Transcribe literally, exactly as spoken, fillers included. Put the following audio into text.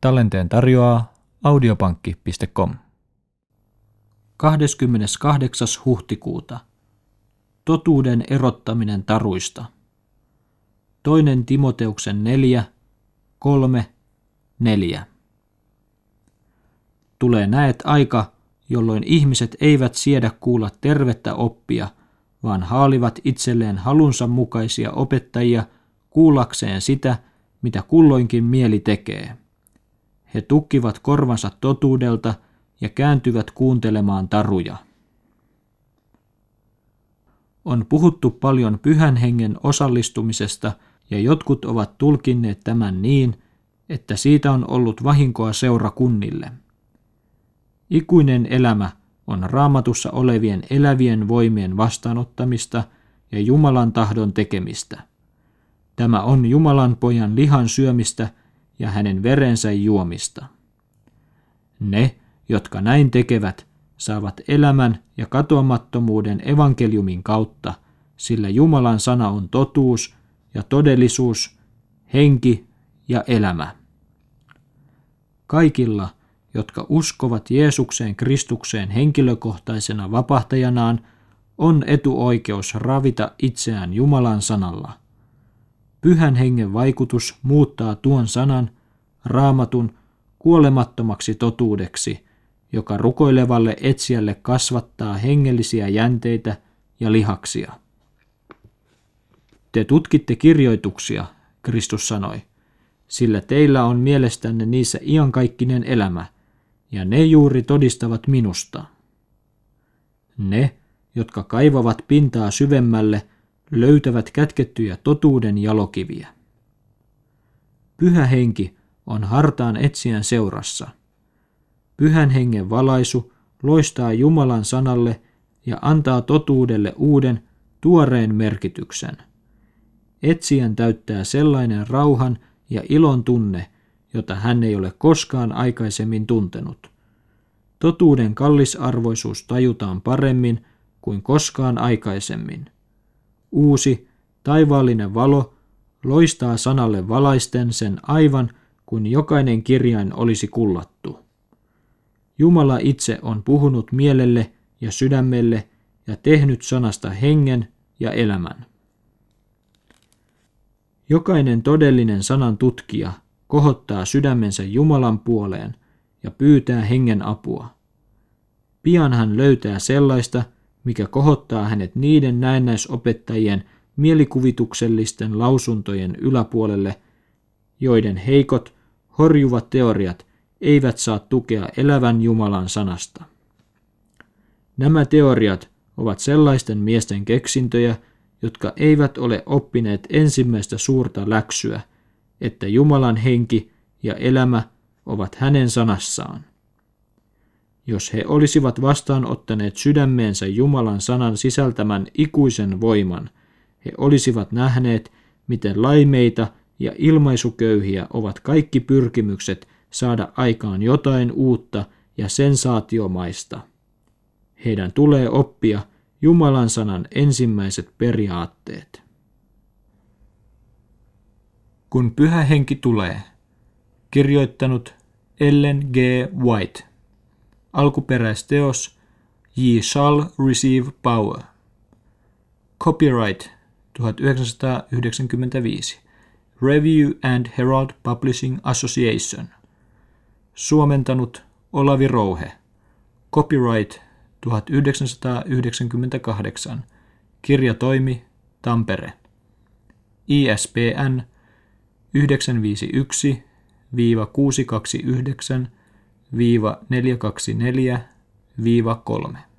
Tallenteen tarjoaa audiopankki piste com. kahdeskymmeneskahdeksas huhtikuuta. Totuuden erottaminen taruista. Toinen Timoteuksen neljä, kolme, neljä. Tulee näet aika, jolloin ihmiset eivät siedä kuulla tervettä oppia, vaan haalivat itselleen halunsa mukaisia opettajia kuullakseen sitä, mitä kulloinkin mieli tekee. He tukkivat korvansa totuudelta ja kääntyvät kuuntelemaan taruja. On puhuttu paljon Pyhän Hengen osallistumisesta, ja jotkut ovat tulkinneet tämän niin, että siitä on ollut vahinkoa seurakunnille. Ikuinen elämä on Raamatussa olevien elävien voimien vastaanottamista ja Jumalan tahdon tekemistä. Tämä on Jumalan pojan lihan syömistä ja hänen verensä juomista. Ne, jotka näin tekevät, saavat elämän ja katoamattomuuden evankeliumin kautta, sillä Jumalan sana on totuus ja todellisuus, henki ja elämä. Kaikilla, jotka uskovat Jeesukseen Kristukseen henkilökohtaisena vapahtajanaan, on etuoikeus ravita itseään Jumalan sanalla. Pyhän Hengen vaikutus muuttaa tuon sanan, Raamatun, kuolemattomaksi totuudeksi, joka rukoilevalle etsijälle kasvattaa hengellisiä jänteitä ja lihaksia. Te tutkitte kirjoituksia, Kristus sanoi, sillä teillä on mielestänne niissä iankaikkinen elämä, ja ne juuri todistavat minusta. Ne, jotka kaivavat pintaa syvemmälle, löytävät kätkettyjä totuuden jalokiviä. Pyhä Henki on hartaan etsijän seurassa. Pyhän Hengen valaisu loistaa Jumalan sanalle ja antaa totuudelle uuden, tuoreen merkityksen. Etsijän täyttää sellainen rauhan ja ilon tunne, jota hän ei ole koskaan aikaisemmin tuntenut. Totuuden kallisarvoisuus tajutaan paremmin kuin koskaan aikaisemmin. Uusi, taivaallinen valo loistaa sanalle valaisten sen aivan kuin jokainen kirjain olisi kullattu. Jumala itse on puhunut mielelle ja sydämelle ja tehnyt sanasta hengen ja elämän. Jokainen todellinen sanan tutkija kohottaa sydämensä Jumalan puoleen ja pyytää hengen apua. Pian hän löytää sellaista, mikä kohottaa hänet niiden näennäisopettajien mielikuvituksellisten lausuntojen yläpuolelle, joiden heikot, horjuvat teoriat eivät saa tukea elävän Jumalan sanasta. Nämä teoriat ovat sellaisten miesten keksintöjä, jotka eivät ole oppineet ensimmäistä suurta läksyä, että Jumalan henki ja elämä ovat hänen sanassaan. Jos he olisivat vastaanottaneet sydämeensä Jumalan sanan sisältämän ikuisen voiman, he olisivat nähneet, miten laimeita ja ilmaisuköyhiä ovat kaikki pyrkimykset saada aikaan jotain uutta ja sensaatiomaista. Heidän tulee oppia Jumalan sanan ensimmäiset periaatteet. Kun Pyhä Henki tulee. Kirjoittanut Ellen G. White. Alkuperäisteos Ye shall receive power. Copyright tuhatyhdeksänsataayhdeksänkymmentäviisi. Review and Herald Publishing Association. Suomentanut Olavi Rouhe. Copyright tuhatyhdeksänsataayhdeksänkymmentäkahdeksan. Kirjatoimi Tampere. I S B N yhdeksän viisi yksi kuusi kaksi yhdeksän neljä kaksi neljä kolme.